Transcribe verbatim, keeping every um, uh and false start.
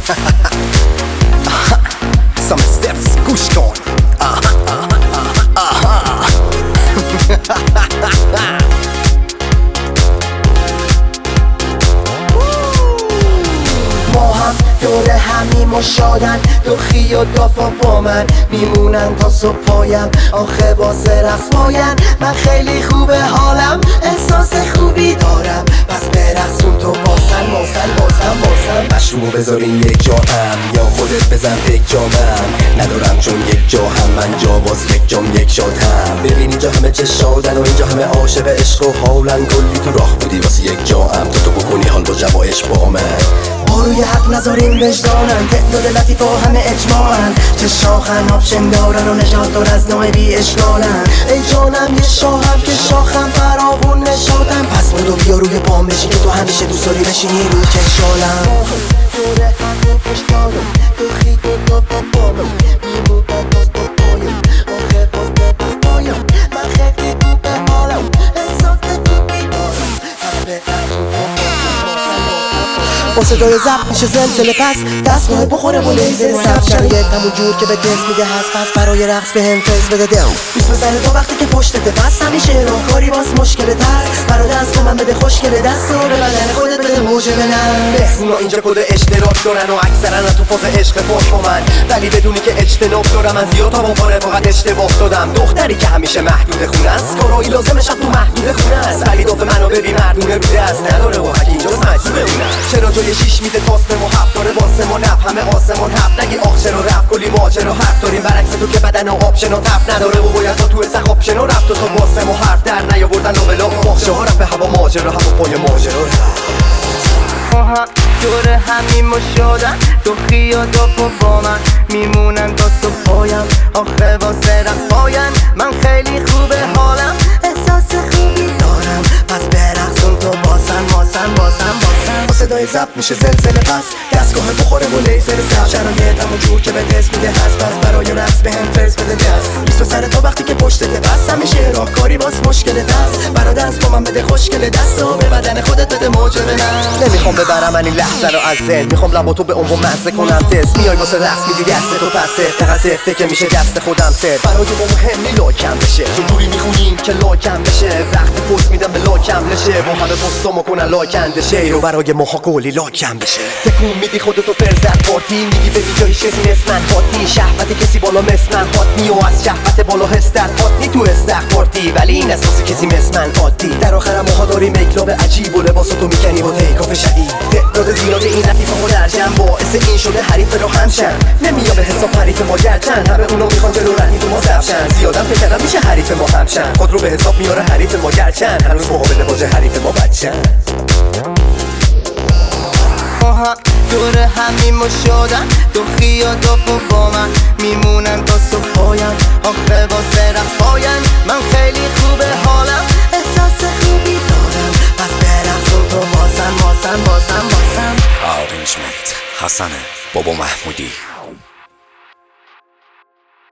سام استپس گوش کن. ما هم دور همیم و شادن، دخی و دافا با من میمونن تا صبح پایم. آخه واسه رقص پایم من خیلی خوبه حالم، احساس خوبی دارم. پس برقصون تو باسن باسن باسن باسن. مشروبو بذارین یک جا هم یا خودت بزن یک جامم. ندارم چون یک جا هم من جا باز یک جام یک شادم. ببین اینجا همه چه شادن و اینجا همه عاشق عشق و حالن. کلی تو راه بودی واسه یک جا هم تو تو بکنی حال با جوایش با من. روی حق نذارین وجدانن، تعداد لطیف و همه اجماعن. چه شاخن آپشن دارن و نشاط دار از نوع بی اشکالن. ای جانم یه شاهم که شاخم فراوون نشادم. پس بودو بیا روی پام بشین که تو همیشه دوست داری بشینی رو کشالم. دوره همه پشتارم دخی دو دو بابام میمونم باز با پایم. آخه باز بباز پایم من خیلی خوبه حالم، احساس خوبی دارم. پس به با صدای ضبط میشه زلزله، پس دستگاه بخوره با لیزر سبز. شرایط همون جور که به دست میده هست، پس برای رقص به هم فیز بده دل. بیست بزنه تا وقتی که پشتته، پس همیشه راهکاری باز مشکله تر. برای دست من بده خوشگله، دست رو به بدن خودت بده موجه بنم. اونا اینجا کد اشتراک دارن و اکثرا تو فاز عشق پاک با من، ولی بدونی که اجتناب دارم از زیاد تا با رفاقت اشتباه دادم. دختری که همیشه محدود خونه است، کارایی لازمش تو محدود خونه است. ولی دفعه منو ببین مردونه رو دست نداره و حق اینجاست مجبور بمونم. چرا جای شیش میده تاسته و هفت داره واسه ما نف همه آسمان هفت. نگی آخ چرا رفت کلی ماجرا حرف داریم، برعکس تو که بدن و آپشن و تف نداره و باید تا تو سخ آپشن و رفت و تا واسه ما حرف در نیاوردن و بلا ماخشه ها رفت به هوا ماجرا هم و پای ماجرا. ما هم دور همیم و شادن، دخی و داف و با من میمونن تا صبح پایم. آخه واسه رقص پایم من خیلی خوبه حالم، احساس خوبی دارم. پس برقصون تو باسن باسن باسن باسن. با صدای ضبط میشه زلزله، پس دستگاه بخوره با لیزر سبز. شرایط همون جور که به دست میده هست، پس برای رقص به هم فرز بده دست. بیست و سر تا وقتی که پشتته، پس همیشه راهکاری باز مشکله دست. برا دست با من بده خوشگله، دست رو به بدن خودت بده موجه بنم. نمیخوام ببرم من این لحظه رو از ذهن، میخوام لبا تو به عنوان مزه کنم تست. میای واسه رقص میدی دست تو پسه، فقط سفته که میشه دست خودم سر. برای ما مهمی لاکم بشه، چون دوری میخونیم که لاکم بشه. وقتی پست میدم به لاکم بشه، با همه پستامو کنن لاکنده شه. رو برای ماها گلی لاکم بشه. تکون میدی خودتو فرزد پارتی، میگی به جای کسی مثل من هاتی. شهوت کسی بالا مثل من هاتنی و از شهوت بالا هستر هاتنی تو استخبارتی، ولی این احساس کسی مثل من عادی. در آخر ماها داریم اکلاب عجیب و لباساتو میکنی با تیکاف شدید. تعداد زیاد این لطیفه در جمع باعث این شده حریف رو همشن. نمیاد به حساب حریف ما گرچن، همه اونا میخوان جلو ردیف ما زفشن. زیادم فکر کردم میشه حریف ما همشن، خود رو به حساب میاره حریف ما گرچن. هنوز مقابل باجه حریف ما بچن. ما هم دور همیم و شادن، دخی و داف و با من میمونن تا صبح پایم. آخه واسه رقص پایم من خیلی خوبه حالم، احساس خوبی دارم. پس برقصون تو باسن باسن باسن باسن. آرنجمنت حسن بابا محمودی.